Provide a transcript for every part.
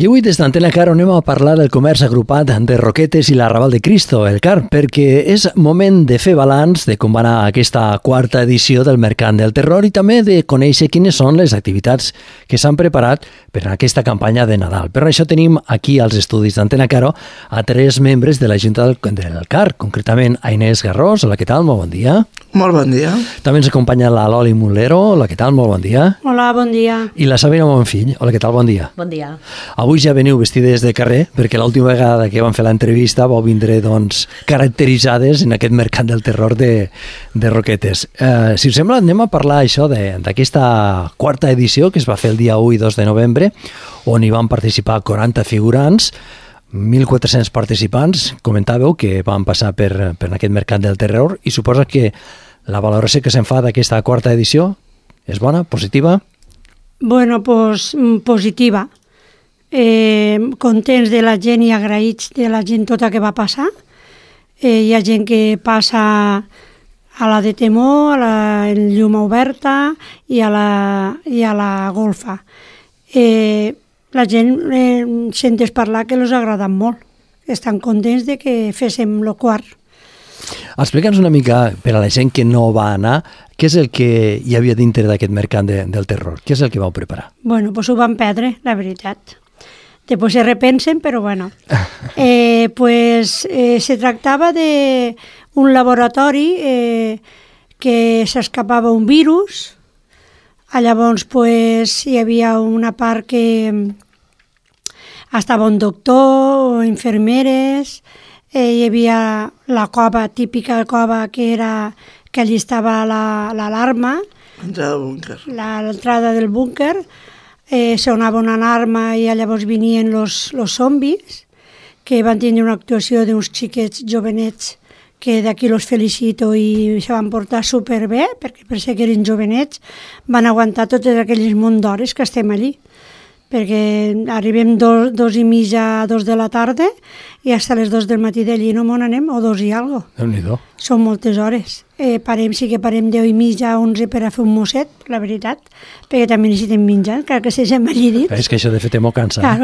I avui des d'Antena Car anem a parlar del comerç agrupat de Roquetes i l'Arrabal de Cristo, el CAR, perquè és moment de fer balanç de com va anar aquesta quarta edició del Mercat del Terror i també de conèixer quines són les activitats que s'han preparat per a aquesta campanya de Nadal. Per això tenim aquí als estudis d'Antena Caro a tres membres de la Junta del CAR, concretament a Inés Garrós. Hola, què tal? Molt bon dia. Molt bon dia. També ens acompanya la Loli Mulero. Hola, què tal? Molt bon dia. Hola, bon dia. I la Sabina Bonfill. Hola, què tal? Bon dia. Bon dia. Avui ja veniu vestides de carrer, perquè l'última vegada que vam fer l'entrevista vau vindre caracteritzades en aquest Mercat del Terror de Roquetes. Si us sembla, anem a parlar això d'aquesta quarta edició que es va fer el dia 1 i 2 de novembre, on hi van participar 40 figurants, 1.400 participants. Comentàveu que van passar per aquest Mercat del Terror i suposa que la valoració que se'n fa d'aquesta quarta edició és bona, positiva? Bueno, pues positiva. Contents de la gent i agraïts de la gent tota que va passar. Hi ha gent que passa a la de Temor, en Lluma Oberta i a la Golfa. La gent sentes parlar que els ha agradat molt. Estan contents de que féssim el quart. Explica'ns una mica, per a la gent que no va anar, què és el que hi havia dintre d'aquest Mercat del Terror? Què és el que vau preparar? Bueno, pues ho van perdre, la veritat. Després se repensen, però bueno. Se tractava d'un laboratori que s'escapava un virus. Llavors hi havia una part que estava un doctor, infermeres, hi havia la cova, típica cova que allí estava l'alarma, l'entrada del búnquer, sonava una alarma i llavors venien los zombis, que van tindre una actuació d'uns xiquets jovenets que d'aquí los felicito i se van portar superbé, perquè per ser que eren jovenets van aguantar totes aquelles munt d'hores que estem allí, perquè arribem 2:30, 2 de la tarda i fins a les 2 del matí d'allí no m'on anem, o 2 i algo. Déu-n'hi-do. Són moltes hores. Sí que parem 10:30, 11 per a fer un mosset, la veritat, perquè també necessitem menjar, encara que siguem allí dins. És que això de fet molt cansa. Claro.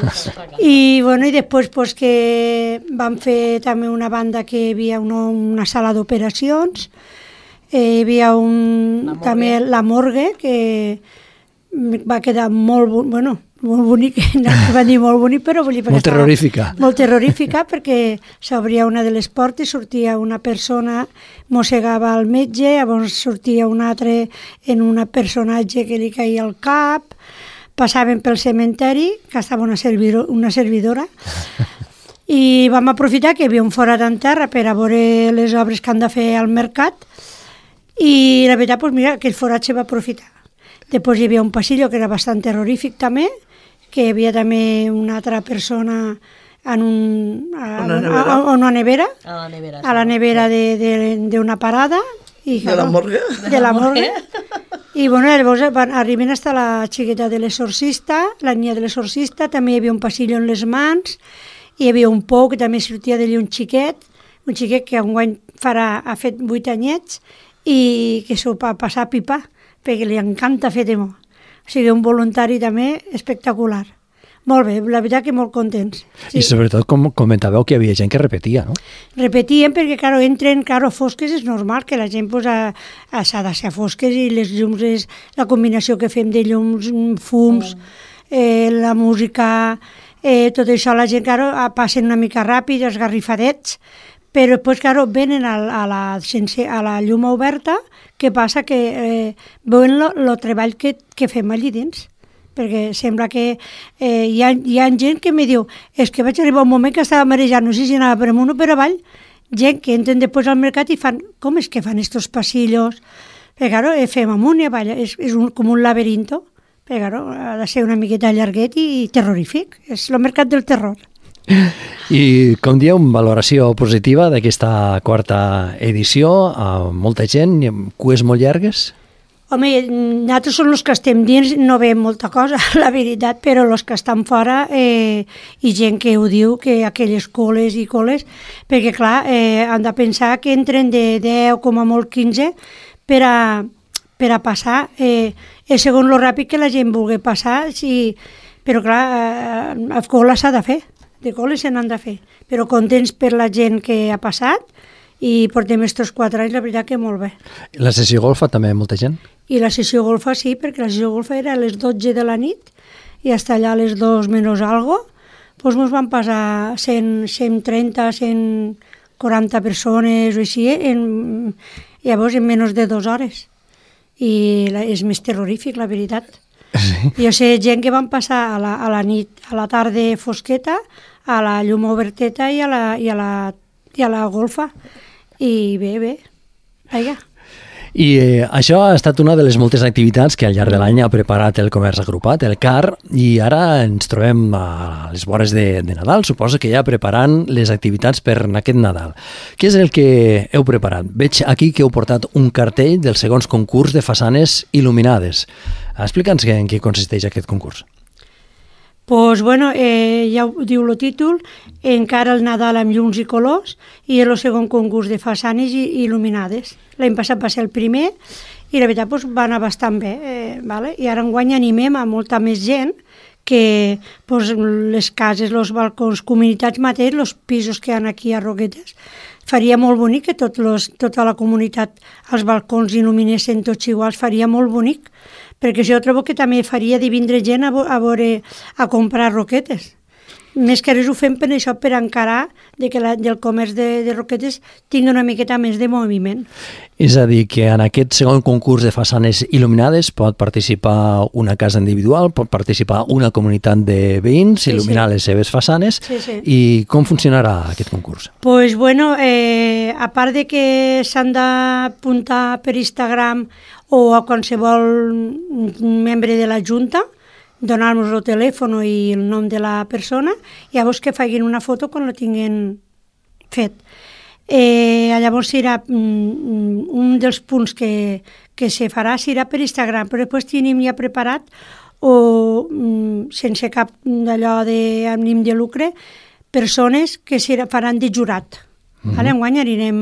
I després que vam fer també una banda que hi havia una sala d'operacions, hi havia també la morgue, que va quedar molt bonic, va dir molt bonic, però vull dir... Molt terrorífica. Molt terrorífica, perquè s'obria una de les portes, sortia una persona, mossegava el metge, llavors sortia un altre en un personatge que li caia al cap, passaven pel cementeri, que estava una servidora, i vam aprofitar que hi havia un forat en terra per a veure les obres que han de fer al mercat, i la veritat, aquell forat se va aprofitar. Després hi havia un passillo que era bastant terrorífic també, que hi havia també una altra persona a una nevera, a la nevera d'una parada. De la morgue. De la morgue. I llavors arriben fins a la xiqueta de l'exorcista, la niña de l'exorcista, també hi havia un passillo en les mans, hi havia un pou que també sortia d'allí un xiquet que enguany ha fet 8 anyets i que s'ho va passar a pipar, perquè li encanta fer temor. O sigui, un voluntari també espectacular. Molt bé, la veritat que molt contents. Sí. I sobretot, com comentàveu, que hi havia gent que repetia, no? Repetien perquè, entren fosques, és normal que la gent s'ha de ser fosques i les llums és la combinació que fem de llums, fums, la música, tot això, la gent, passen una mica ràpid, esgarrifadets, però després, venen a la llum oberta. Què passa? Que veuen el treball que fem allí dins, perquè sembla que hi ha gent que me diu que vaig arribar un moment que estava marejant, no sé si anava per amunt o per avall, gent que entren després al mercat i fan, com és que fan estos pasillos? Perquè, fem amunt i avall, és com un laberinto, perquè, ha de ser una miqueta llarguet i terrorífic, és el Mercat del Terror. I, com dieu, valoració positiva d'aquesta quarta edició, molta gent, cues molt llargues? Home, nosaltres som els que estem dins, no veiem molta cosa, la veritat, però els que estan fora, i gent que ho diu, que aquelles coles i coles, perquè clar, han de pensar que entren de 10, com a molt 15, per a passar, segons lo ràpid que la gent vulgui passar, si Però clar, a cola s'ha de fer, de cola se n'han de fer, però contents per la gent que ha passat i portem estos 4 anys, la veritat que molt bé. La sessió golfa també molta gent? I la sessió golfa sí, perquè la sessió golfa era a les 12 de la nit i hasta allà a les 2 menys algo, doncs ens van passar 130, 140 persones o així, llavors en menys de 2 hores. I és més terrorífic, la veritat. Sí. Jo sé gent que van passar a la nit, a la tarda fosqueta, a la llum oberteta i a la golfa. I bé, vaja. I això ha estat una de les moltes activitats que al llarg de l'any ha preparat el comerç agrupat, el CAR, i ara ens trobem a les vores de Nadal. Suposo que ja preparant les activitats per aquest Nadal. Què és el que heu preparat? Veig aquí que heu portat un cartell del segons concurs de façanes il·luminades. Explica'ns en què consisteix aquest concurs. Doncs, bueno, ja ho diu el títol, encara el Nadal amb llums i colors, i el segon concurs de façanes il·luminades. L'any passat va ser el primer, i la veritat doncs, va anar bastant bé, vale? I ara enguany animem a molta més gent que doncs, les cases, els balcons, comunitats mateix, els pisos que hi ha aquí a Roquetes, faria molt bonic que tota la comunitat, els balcons il·luminessin tots iguals, faria molt bonic, perquè jo trobo que també faria de vindre gent a comprar Roquetes. Més que res ho fem per això, per encarar que del comerç de Roquetes tingui una miqueta més de moviment. És a dir, que en aquest segon concurs de façanes il·luminades pot participar una casa individual, pot participar una comunitat de veïns, il·luminar les seves façanes. I com funcionarà aquest concurs? Doncs, bueno, a part de que s'han d'apuntar per Instagram o a qualsevol membre de la Junta, donar-nos el telèfon i el nom de la persona, i llavors que facin una foto quan la tinguin fet. Llavors serà un dels punts que se farà serà per Instagram, però després tenim ja preparat o sense cap d'allò d'ànim de lucre, persones que faran de jurat. Ara enguany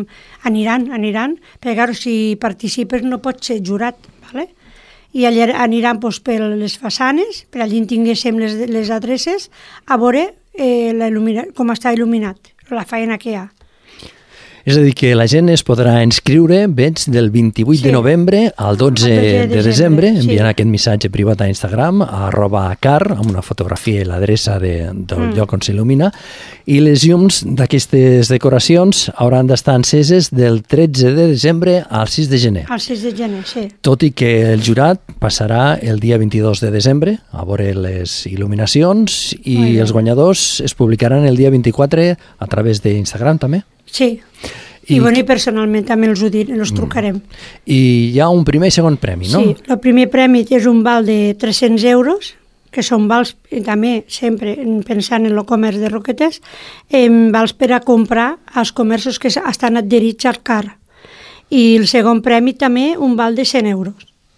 aniran, perquè clar, si participes no pots ser jurat, vale? I allà aniran per les façanes, per allà tinguéssim les adreces, a veure com està il·luminat, la feina que hi ha. És a dir, que la gent es podrà inscriure, veig, del 28 de novembre al 12 de desembre, enviant aquest missatge privat a Instagram, @car, amb una fotografia i l'adreça del lloc on s'il·lumina, i les llums d'aquestes decoracions hauran d'estar enceses del 13 de desembre al 6 de gener. Al 6 de gener, sí. Tot i que el jurat passarà el dia 22 de desembre a veure les il·luminacions i els guanyadors es publicaran el dia 24 a través d'Instagram també? Sí, i personalment també els trucarem. I hi ha un primer i segon premi, no? Sí, el primer premi és un val de 300 euros, que són vals, també sempre pensant en el comerç de Roquetes, vals per a comprar als comerços que estan adherits al CAR. I el segon premi també un val de 100 euros.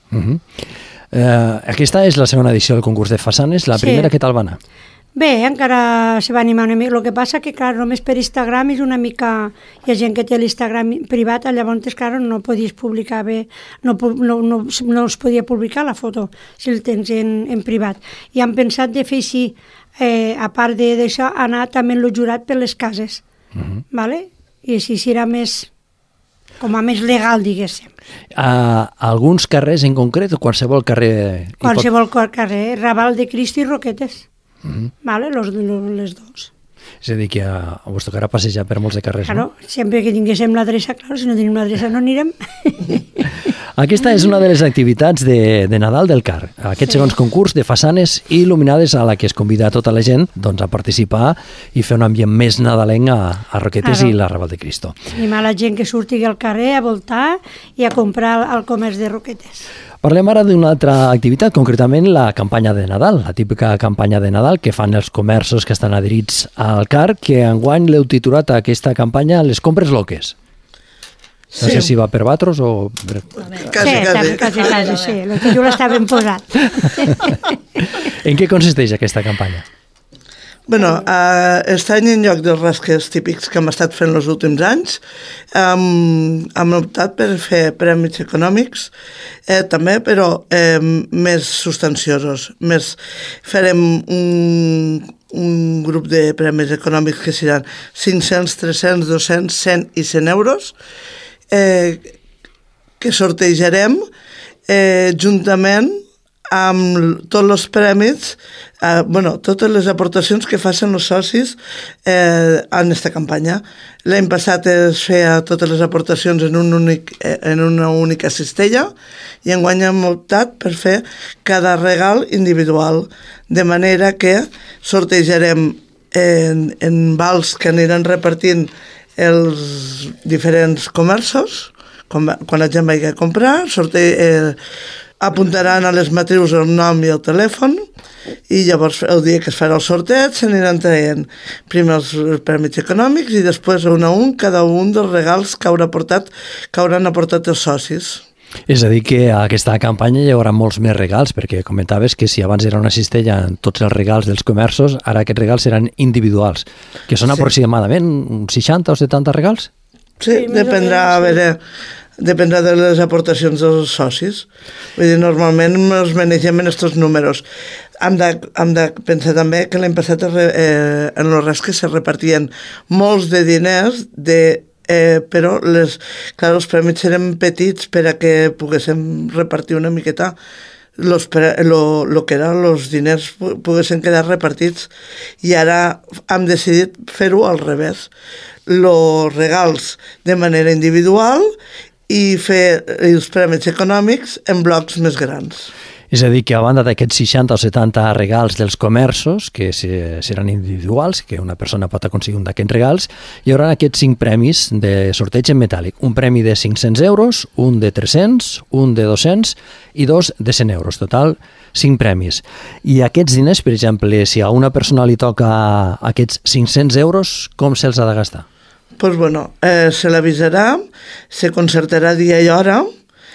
Aquesta és la segona edició del concurs de façanes, la primera què tal va anar? Bé, encara se va animar una mica. El que passa que, clar, només per Instagram és una mica... Hi ha gent que té l'Instagram privat, llavors, clar, no podies publicar bé, no es podia publicar la foto si el tens en privat. I han pensat de fer així, a part d'això, anar també el jurat per les cases, vale? I així serà més... com a més legal, diguéssim. Alguns carrers en concret o qualsevol carrer? Qualsevol carrer, Raval de Cristo i Roquetes. Vale, les dos. És a dir, que us tocarà passejar per molts de carrers, no? Sempre que tinguéssim l'adreça, clar, si no tenim l'adreça no anirem. Aquesta és una de les activitats de Nadal del CAR, aquest segons concurs de façanes il·luminades a la que es convida a tota la gent a participar i fer un ambient més nadalenc a Roquetes i la Raval de Cristo. I a la gent que surti al carrer a voltar i a comprar al comerç de Roquetes. Parlem ara d'una altra activitat, concretament la campanya de Nadal, la típica campanya de Nadal que fan els comerços que estan adherits al CAR, que enguany l'heu titulat a aquesta campanya Les compres loques. No sé si va per vosaltres o... Quasi, sí. El títol està ben posat. En què consisteix aquesta campanya? Bueno, aquest any, en lloc dels rasques típics que hem estat fent els últims anys, hem optat per fer premis econòmics, també, però més substanciosos. Farem un grup de premis econòmics que seran 500, 300, 200, 100 i 100 euros, que sortejarem juntament amb tots els premis, totes les aportacions que facin els socis en aquesta campanya. L'any passat es feia totes les aportacions en una única cistella i enguany hem optat per fer cada regal individual, de manera que sortejarem en vals que aniran repartint els diferents comerços. Quan la gent vagi a comprar, apuntaran a les matrius el nom i el telèfon i llavors el dia que es farà el sorteig s'aniran traient primer els premis econòmics i després un a un cada un dels regals que hauran aportat els socis. És a dir, que a aquesta campanya hi haurà molts més regals, perquè comentaves que si abans era una cistella amb tots els regals dels comerços, ara aquests regals seran individuals, que són aproximadament uns 60 o 70 regals? Sí, dependrà de les aportacions dels socis. Vull dir, normalment ens manegem en aquests números. Hem de pensar també que l'any passat en els rasques se repartien molts de diners, però els premis eren petits per a que poguéssim repartir una miqueta el que eren els diners poguessin quedar repartits, i ara hem decidit fer-ho al revés, els regals de manera individual i fer els premis econòmics en blocs més grans. És a dir, que a banda d'aquests 60 o 70 regals dels comerços, que seran individuals, que una persona pot aconseguir un d'aquests regals, hi haurà aquests 5 premis de sorteig en metàl·lic. Un premi de 500 euros, un de 300, un de 200 i 2 de 100 euros. Total, 5 premis. I aquests diners, per exemple, si a una persona li toca aquests 500 euros, com se'ls ha de gastar? Doncs se l'avisarà, se concertarà dia i hora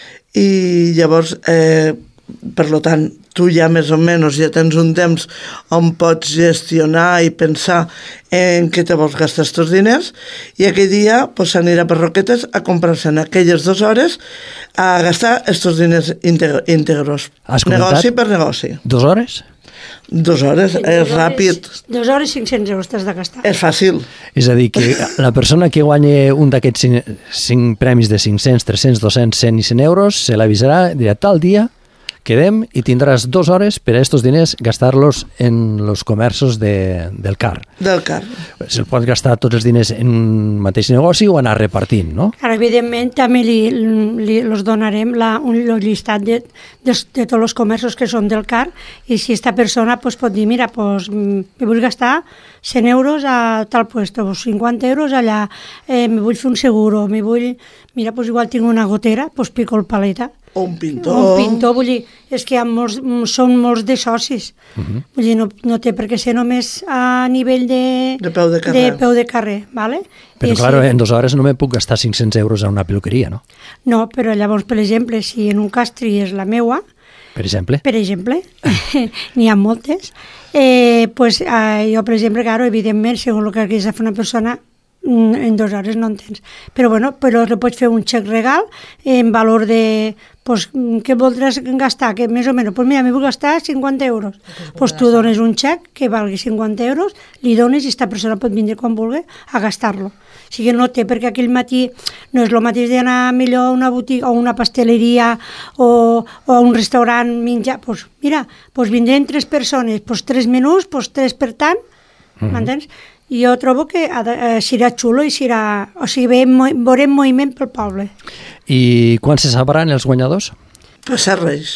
i llavors, per tant, tu ja més o menys ja tens un temps on pots gestionar i pensar en què te vols gastar aquests diners, i aquell dia s'anirà per Roquetes a comprar-se en aquelles 2 hores a gastar aquests diners íntegros. Negoci per negoci. 2 hores? 2 hores, és ràpid. 2 hores 500 euros t'has de gastar. És fàcil. És a dir, que la persona que guanya un d'aquests 5 premis de 500, 300, 200, 100 i 100 euros se l'avisarà, dirà tal dia, quedem i tindràs 2 hores per a aquests diners gastar-los en els comerços del CAR. Del CAR. Se'l pot gastar tots els diners en un mateix negoci o anar repartint, no? Ara, evidentment, també els donarem el llistat de tots els comerços que són del CAR, i si aquesta persona pot dir, mira, me vull gastar 100 euros a tal puesto, 50 euros allà, me vull fer un seguro, mira, igual tinc una gotera, pico el paleta. O un pintor. Vull dir, és que són molts de socis. Vull dir, no té per què ser només a nivell de peu de carrer. Vale? Però, clar, en 2 hores no me puc gastar 500 euros a una peluqueria, no? No, però llavors, per exemple, si en un cas tries la meua, per exemple, n'hi ha moltes, jo, per exemple, claro, evidentment, segons el que hagués de fer una persona, en 2 hores no en tens. Però li pots fer un xec regal en valor de, què voldràs gastar? Que més o menys, mira, m'hi vull gastar 50 euros. Tu dones un xec que valgui 50 euros, li dones i aquesta persona pot vindre quan vulgui a gastar-lo. O sigui, no té, perquè aquell matí no és el mateix d'anar millor a una botiga o una pasteleria o a un restaurant menjar. Mira, vindrem 3 persones, 3 menús, 3 per tant, m'entens? I jo trobo que serà xulo i serà... O sigui, veurem moviment pel poble. I quan se sabran els guanyadors? Passar Reis.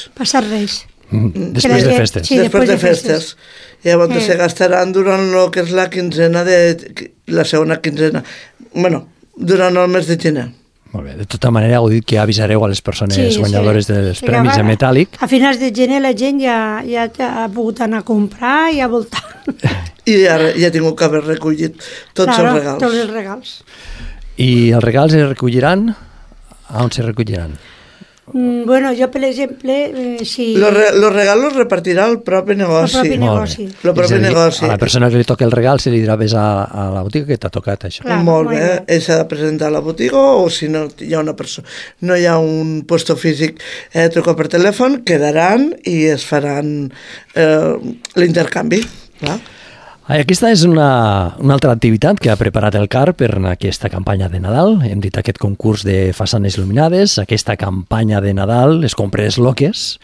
Després de festes. Sí, després de festes. Llavors se gastaran durant el que és la quinzena la segona quinzena. Durant el mes de gener. Molt bé. De tota manera, heu dit que avisareu a les persones guanyadores dels premis en metàl·lic. A finals de gener la gent ja ha pogut anar a comprar i a voltar. I ja ha tingut que haver recollit tots els regals. Tots els regals. I els regals es recolliran? A on se recolliran? Bueno, jo, per exemple, si... Los regalos repartirà el propi negoci. El propi negoci. El propi negoci. A la persona que li toca el regal se li dirà vés a la botiga que t'ha tocat això. Clar, Molt molt bé, bé. ell s'ha de presentar a la botiga o si no hi ha una persona, no hi ha un puesto físic, truca per telèfon, quedaran i es faran l'intercanvi. Clar. Aquesta és una altra activitat que ha preparat el CAR per aquesta campanya de Nadal. Hem dit aquest concurs de façanes il·luminades, aquesta campanya de Nadal, les compres loques,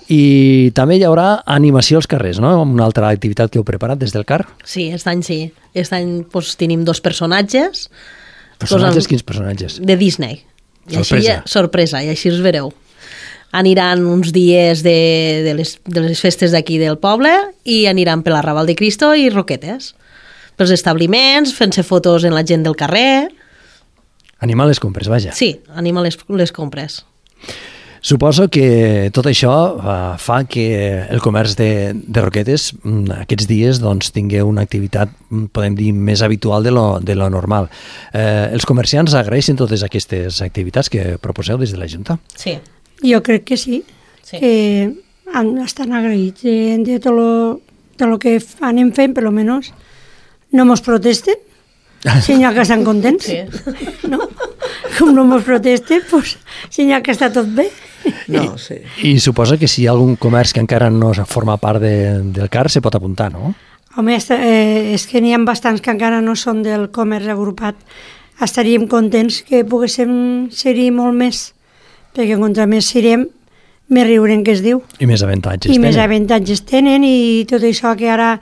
i també hi haurà animació als carrers, no? Una altra activitat que heu preparat des del CAR. Sí, aquest any sí. Aquest any doncs, tenim 2 personatges. Personatges, quins personatges? De Disney. I Sorpresa. Així, sorpresa, i així els vereu. Aniran uns dies de les festes d'aquí del poble i aniran per la Raval de Cristo i Roquetes. Pels establiments, fent-se fotos en la gent del carrer. Animar les compres, vaja. Sí, anima les compres. Suposo que tot això fa que el comerç de Roquetes aquests dies doncs, tingui una activitat, podem dir, més habitual de lo normal. Els comerciants agraeixen totes aquestes activitats que proposeu des de la Junta? Sí. Jo crec que sí, Sí. que estan agraïts de tot lo que anem fent, per lo menos no mos protesten, senyal que estan contents. Sí. No? Com no mos protesten, pues, senyal que està tot bé. No, sí. I suposa que si hi ha algun comerç que encara no forma part del CAR, se pot apuntar, no? Home, és que n'hi ha bastants que encara no són del comerç agrupat. Estaríem contents que poguéssim ser-hi molt més, perquè contra més serem, més riurem, que es diu. I més avantatges I més tenen. avantatges tenen, i tot això que ara,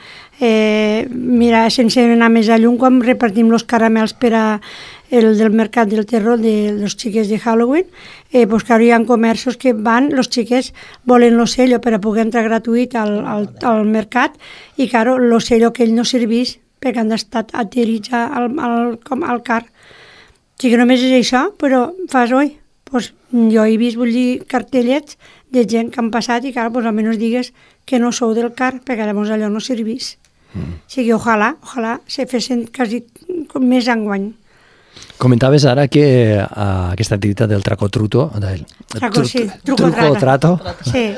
mira, sense anar més a llum, quan repartim els caramels per a el del Mercat del Terror, de los xiquets de Halloween, pues que ara hi ha comerços que van, els xiquets volen l'ocello per a poder entrar gratuït al mercat, i claro, l'ocello que ell no serveix perquè han estat adherits al CAR. O sigui que només és això, però fas, oi, pues jo he vist, vull dir, cartellets de gent que han passat i, clar, pues, almenys digues que no sou del CAR, perquè llavors allò no servís. O sigui, ojalà se fessin quasi més enguany. Comentaves ara que aquesta activitat del traco-truto, truco-trato, Sí.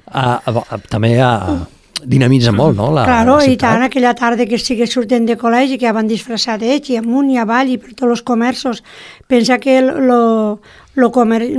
també dinamitza molt, no? Claro, la i ciutat. tant, aquella tarda que sí que surten de col·legi, que ja van disfressades, i amunt i avall, i per tots els comerços. Pensa que el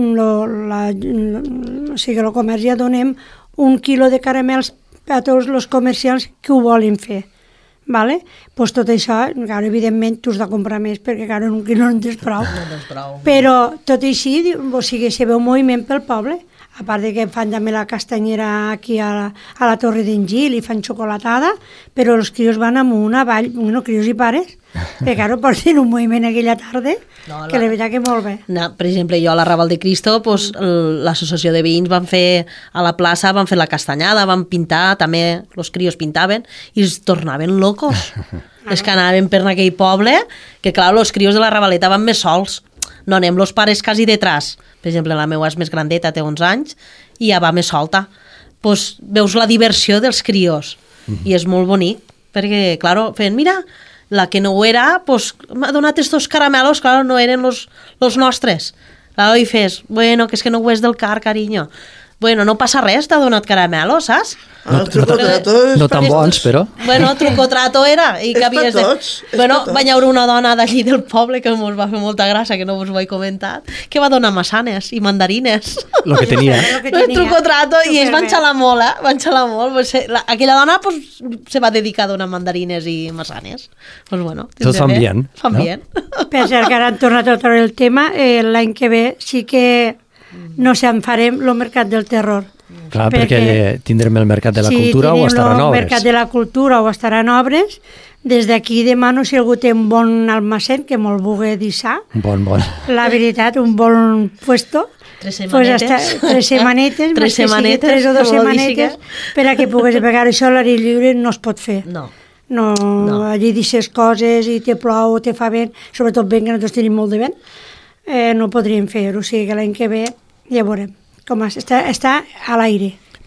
comerç ja donem 1 quilo de caramels a tots els comerciants que ho volen fer. Vale? Pues tot això, claro, evidentment, tu has de comprar més, perquè claro, en 1 quilo no en tens prou. No tens prou. Però tot i així, o sigui, se veu moviment pel poble. A part de que fan també la castanyera aquí a la Torre d'en Gil i fan xocolatada, però els crios van amunt, avall, bueno, crios i pares, que claro, porten un moviment aquella tarda, que la veritat que molt bé. No, per exemple, jo a la Raval de Cristo, pues, l'associació de veïns van fer a la plaça, van fer la castanyada, van pintar, també els crios pintaven, i es tornaven locos. És que anaven per aquell poble, que clar, els crios de la Ravaleta van més sols. No anem els pares quasi detrás. Per exemple, la meva és més grandeta, té 11 anys, i ja va més solta. Pues, veus la diversió dels crios, i és molt bonic, perquè, claro, feien, mira, la que no ho era, pues, m'ha donat estos caramelos, claro, no eren los nostres. Claro, i fes, bueno, que és que no ho és del CAR, carinyo. Bueno, no passa res, t'ha donat caramelos, saps? El truco-trato és no tan bons, però... Bueno, truco-trato era. I És que havies per tots, és Bueno, per tots. va haure una dona d'allí del poble que mos va fer molta gràcia, que no us ho he comentat, que va donar massanes i mandarines. Lo que tenia. El truco-trato, i ells van xalar molt, van xalar molt. Pues, aquella dona pues, se va dedicar a donar mandarines i massanes. Pues, bueno, Tot fan bé. bien, Fan no? bien. Per cert, que ara han tornat a treure el tema, l'any que ve sí que no se'n farem el Mercat del Terror. Clar, perquè tindrem el Mercat de la Cultura o estaran el obres. Mercat de la Cultura o estaran obres. Des d'aquí demano si algú té un bon almacén que me'l vulgui deixar. Bon. La veritat, un bon puesto. 3 setmanetes. 3 setmanetes. 3 setmanetes, 3 o 2 que vol dir setmanetes, que- per a que pogués pegar això a l'aire lliure no es pot fer. No. No, allí deixes coses i te plou, te fa vent, sobretot vent, que nosaltres tenim molt de vent, no podríem fer-ho. O sigui que l'any que ve ja veurem com està a l'aire.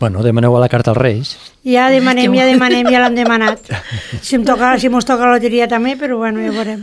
Bueno, demaneu a la carta als Reis. Ja demanem, ja l'han demanat. Si mos toca la loteria també, però bueno, ja veurem.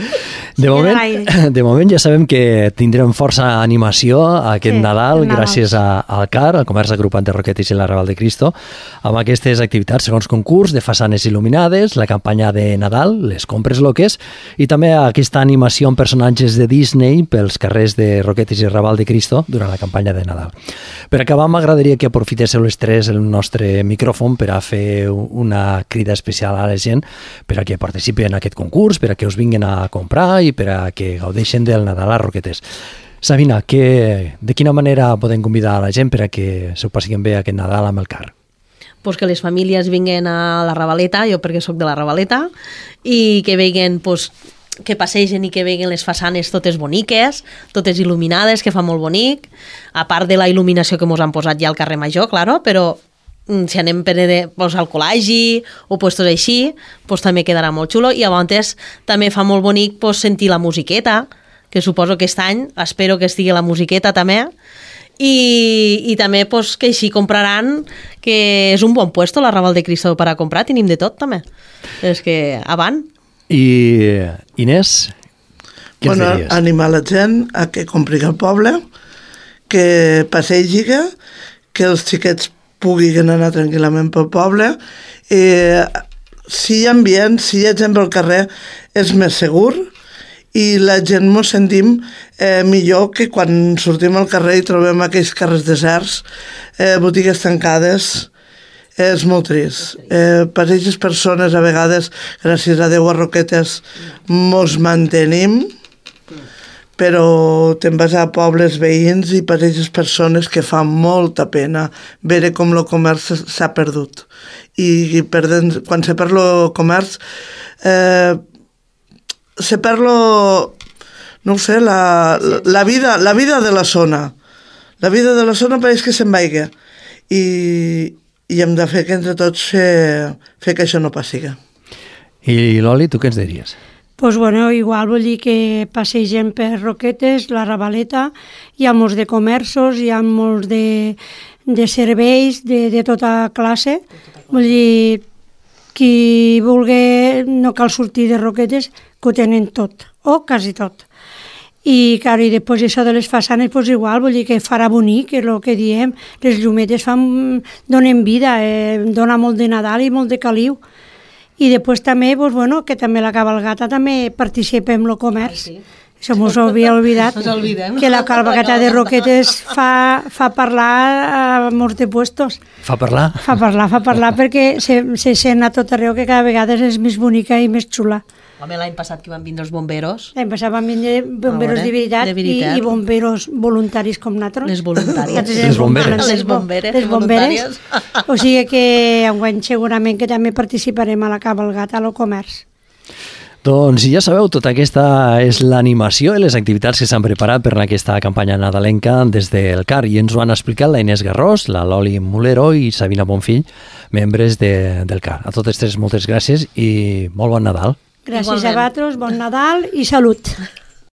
De moment ja sabem que tindrem força animació aquest Nadal, gràcies al CAR, al Comerç Agrupat de Roquetes i la Raval de Cristo, amb aquestes activitats segons concurs de façanes il·luminades, la campanya de Nadal, les compres loques, i també aquesta animació amb personatges de Disney pels carrers de Roquetes i Raval de Cristo durant la campanya de Nadal. Per acabar, m'agradaria que aprofitéssiu les tres el nostre micròfon per a fer una crida especial a la gent per a que participi en aquest concurs, per a que us vinguin a comprar i per a que gaudeixen del Nadal a Roquetes. Sabina, de quina manera podem convidar a la gent per a que s'ho passin bé aquest Nadal amb el CAR? Pues que les famílies vinguen a la Ravaleta, jo perquè sóc de la Ravaleta, i que vegin que passegen i que vegin les façanes totes boniques, totes il·luminades, que fa molt bonic, a part de la il·luminació que mos han posat ja al carrer Major, claro, però si anem al col·legi o puestos així, pues també quedarà molt xulo, i abans també fa molt bonic sentir la musiqueta, que suposo que aquest any espero que estigui la musiqueta també, i també que així compraran, que és un bon puesto la Raval de Cristo per a comprar, tenim de tot també, és que avant. I Inés, què ens diries? Animar la gent a que compri al poble, que passegi, que els xiquets puguin anar tranquil·lament pel poble. Si hi ha ambient, si hi ha gent pel carrer, és més segur i la gent mos sentim millor que quan sortim al carrer i trobem aquells carrers deserts, botigues tancades. És molt trist. Per aquestes persones, a vegades, gràcies a Déu a Roquetes, mos mantenim, però te'n vas a pobles veïns i per aquestes persones que fa molta pena veure com el comerç s'ha perdut. I quan se perd el comerç, se perd no ho sé, la vida de la zona. La vida de la zona pareix que se'n vaiga. I hem de fer que entre tots fer que això no passi. I Loli, tu què ens diries? Pues bueno, igual vull dir que passegem per Roquetes, la Ravaleta, hi ha molts de comerços, hi ha molts de serveis de tota classe. Vull dir, qui vulgui no cal sortir de Roquetes, que ho tenen tot, o quasi tot. I, clar, i després això de les façanes, pues igual, vull dir que farà bonic, és el que diem, les llumetes donen vida, dona molt de Nadal i molt de caliu. I després també, pues, bueno, que també la cabalgata també participa en el comerç. Sí. Això mos havia oblidat. Que la cabalgata de Roquetes fa parlar a molts de puestos. Fa parlar? Fa parlar perquè se sent a tot arreu que cada vegada és més bonica i més xula. Home, l'any passat que van vindre els bomberos. L'any passat van vindre bomberos de veritat. I bomberos voluntaris com nosaltres. Les voluntàries. Les bomberes. O sigui que enguany segurament que també participarem a la cabalgata, al comerç. Doncs ja sabeu, tota aquesta és l'animació i les activitats que s'han preparat per aquesta campanya nadalenca des del CAR, i ens ho han explicat la Inés Garrós, la Loli Mulero i Sabina Bonfill, membres del CAR. A totes tres moltes gràcies i molt bon Nadal. Gràcies a vosaltres, bon Nadal i salut.